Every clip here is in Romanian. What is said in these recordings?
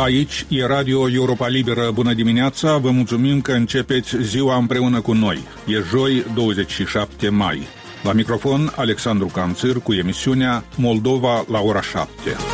Aici e Radio Europa Liberă. Bună dimineața, vă mulțumim că începeți ziua împreună cu noi. E joi, 27 mai. La microfon, Alexandru Canțir cu emisiunea Moldova la ora 7.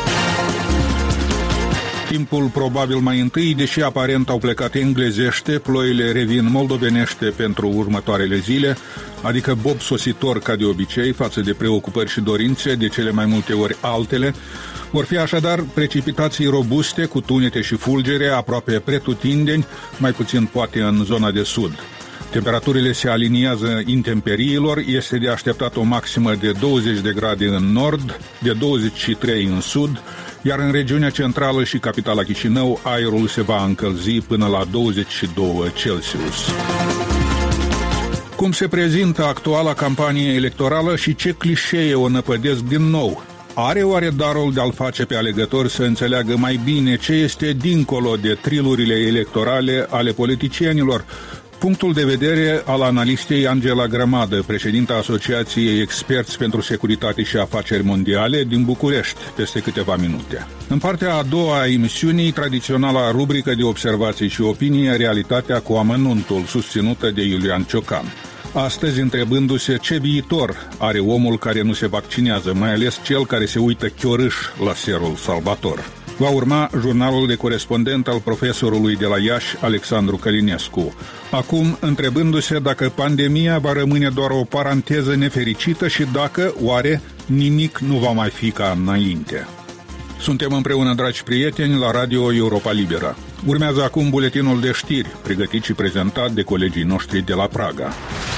Timpul probabil mai întâi, deși aparent au plecat englezește, ploile revin moldovenește pentru următoarele zile, adică bob sositor ca de obicei față de preocupări și dorințe, de cele mai multe ori altele. Vor fi așadar precipitații robuste cu tunete și fulgere aproape pretutindeni, mai puțin poate în zona de sud. Temperaturile se aliniază intemperiilor, este de așteptat o maximă de 20 de grade în nord, de 23 în sud, iar în regiunea centrală și capitala Chișinău aerul se va încălzi până la 22 Celsius. Cum se prezintă actuala campanie electorală și ce clișee o năpădesc din nou? Are oare darul de a-l face pe alegători să înțeleagă mai bine ce este dincolo de trilurile electorale ale politicienilor? Punctul de vedere al analistei Angela Grămadă, președinta Asociației Experți pentru Securitate și Afaceri Mondiale din București, peste câteva minute. În partea a doua a emisiunii, tradiționala rubrică de observații și opinie, Realitatea cu amănuntul, susținută de Iulian Ciocan. Astăzi, întrebându-se ce viitor are omul care nu se vaccinează, mai ales cel care se uită chiorâș la serul salvator. Va urma jurnalul de corespondent al profesorului de la Iași, Alexandru Călinescu. Acum, întrebându-se dacă pandemia va rămâne doar o paranteză nefericită și dacă, oare, nimic nu va mai fi ca înainte. Suntem împreună, dragi prieteni, la Radio Europa Liberă. Urmează acum buletinul de știri, pregătit și prezentat de colegii noștri de la Praga.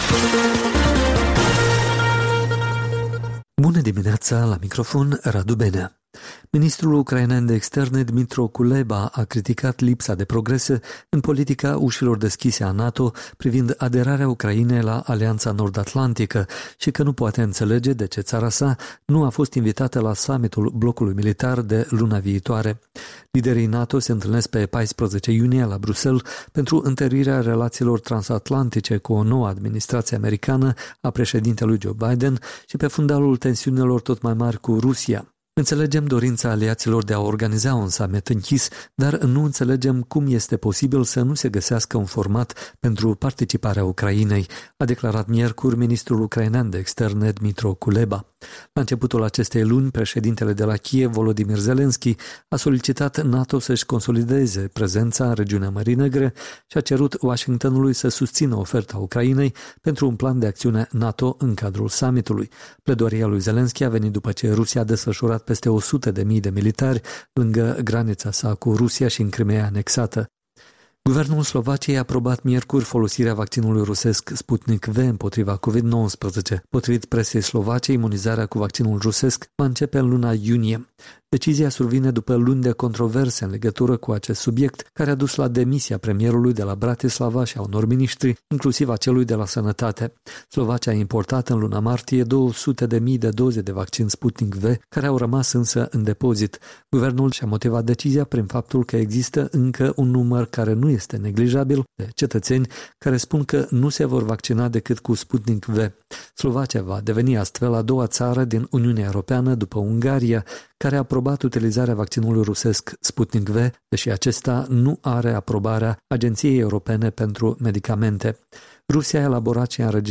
Bună dimineața, la microfon Radu Benea. Ministrul ucrainean de externe Dmytro Kuleba a criticat lipsa de progrese în politica ușilor deschise a NATO privind aderarea Ucrainei la Alianța Nord-Atlantică și că nu poate înțelege de ce țara sa nu a fost invitată la summitul blocului militar de luna viitoare. Liderii NATO se întâlnesc pe 14 iunie la Bruxelles pentru întărirea relațiilor transatlantice cu o nouă administrație americană a președintelui Joe Biden și pe fundalul tensiunilor tot mai mari cu Rusia. Înțelegem dorința aliaților de a organiza un summit închis, dar nu înțelegem cum este posibil să nu se găsească un format pentru participarea Ucrainei, a declarat miercuri ministrul ucrainean de externe Dmytro Kuleba. La începutul acestei luni, președintele de la Kiev, Volodymyr Zelensky, a solicitat NATO să-și consolideze prezența în regiunea Mării Negre și a cerut Washingtonului să susțină oferta Ucrainei pentru un plan de acțiune NATO în cadrul summitului. Pledoaria lui Zelensky a venit după ce Rusia a desfășurat peste 100.000 de militari lângă granița sa cu Rusia și în Crimeea anexată. Guvernul Slovaciei a aprobat miercuri folosirea vaccinului rusesc Sputnik V împotriva COVID-19. Potrivit presei slovace, imunizarea cu vaccinul rusesc va începe în luna iunie. Decizia survine după luni de controverse în legătură cu acest subiect, care a dus la demisia premierului de la Bratislava și a unor miniștri, inclusiv a celui de la Sănătate. Slovacia a importat în luna martie 200.000 de doze de vaccin Sputnik V, care au rămas însă în depozit. Guvernul și-a motivat decizia prin faptul că există încă un număr care nu este neglijabil de cetățeni care spun că nu se vor vaccina decât cu Sputnik V. Slovacia va deveni astfel a doua țară din Uniunea Europeană după Ungaria, care a aprobat utilizarea vaccinului rusesc Sputnik V, deși acesta nu are aprobarea Agenției Europene pentru Medicamente. Rusia a elaborat și a înregistrat